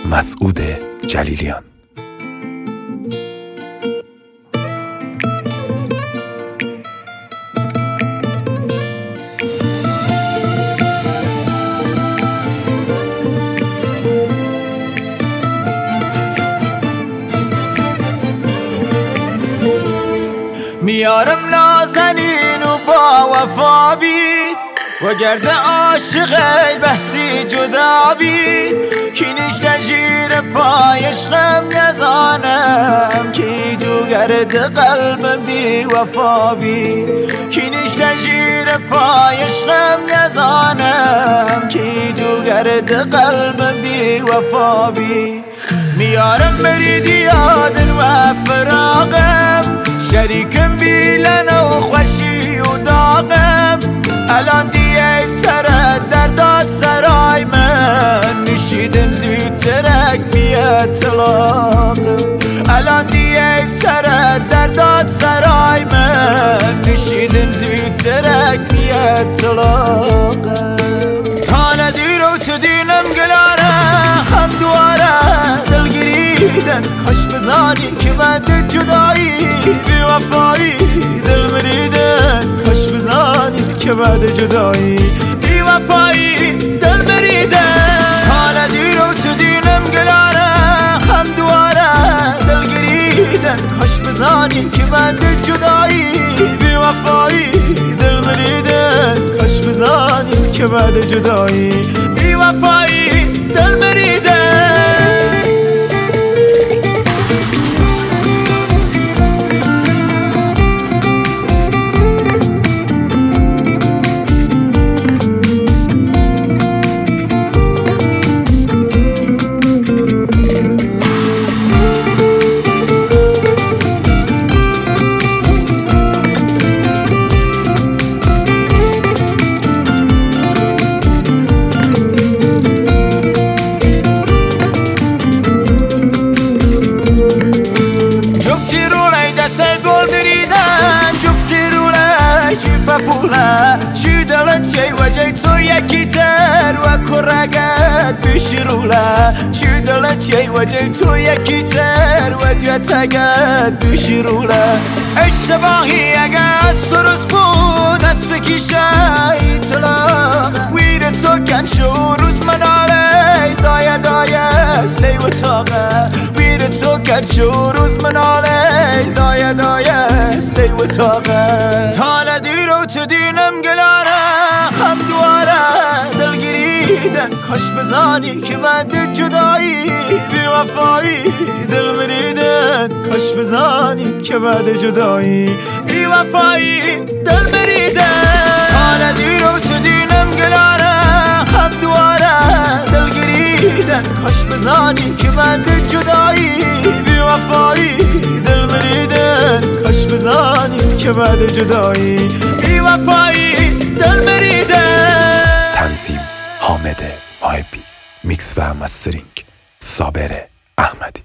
مسعود جلیلیان. میارم نازنین و با وفا بی و گرد عاشقی بحثی جدا بی کی نشته زیر پایش غم نزانم کی جو گرد قلب بی وفا بی کی نشته زیر پایش غم نزانم کی جو گرد قلب بی وفا بی میارم برید یادن و فراغم شریکم بیلن و خوشی و داغم الان دیگه سر درداد سرای من نشیدم زودترک بیاد طلاقم الان دیگه سر درداد سرای من نشیدم زودترک بیاد طلاقم تا ندیر و تو دینم گلاره هم دواره دلگیریدن کاش بزانی که بعد جدایی بی وفایی دل مریدن کاش بزانی که بعد جدایی بی وفایی دل مریدن تا ندیر و تو دینم گلاره هم دواره دلگیریدن کاش بزانی که بعد جدایی بی وفایی دل مریدن کاش بزانی که بعد جدایی بی وفایی دل مریدن چی دلت چی وجه تو یکی تر و کرگت بشروله چی دلت چی وجه تو یکی تر و دیتگت بشروله اشتباهی اگه از تو روز بود دست بکشه ایطلاق ویر تو کن شو روز مناله دایه دایه سلی و تاقه ویر تو کن شو روز مناله دایه دایه سلی و تاقه تا ندیر و تو دینم گلاره هم دواره دلگیریدن کاش بزانی که بعد جدایی بی وفایی دل مریدن کاش بزانی که بعد جدایی بی وفایی دل مریدن تا ندیر و تو دینم گلاره هم دواره دلگیریدن کاش بزانی که بعد جدایی بی وفایی دل مریدن کاش بزانی که بعد جدایی بی وفایی دل مریدن. تنظیم حامد محبی، میکس و مسترینگ صابر احمدی.